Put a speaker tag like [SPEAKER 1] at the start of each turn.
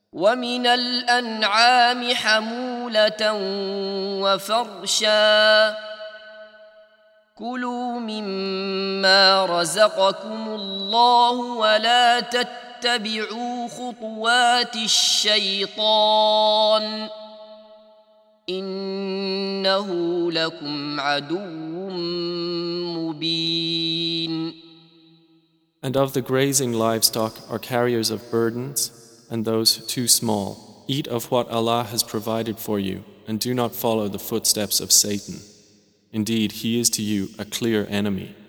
[SPEAKER 1] ومن الأنعام حمولة وفرشا كلوا مما رزقكم الله ولا تتبعوا خطوات الشيطان إنه لكم عدو مبين.
[SPEAKER 2] And of the grazing livestock are carriers of burdens and those too small. Eat of what Allah has provided for you and do not follow the footsteps of Satan. Indeed, he is to you a clear enemy.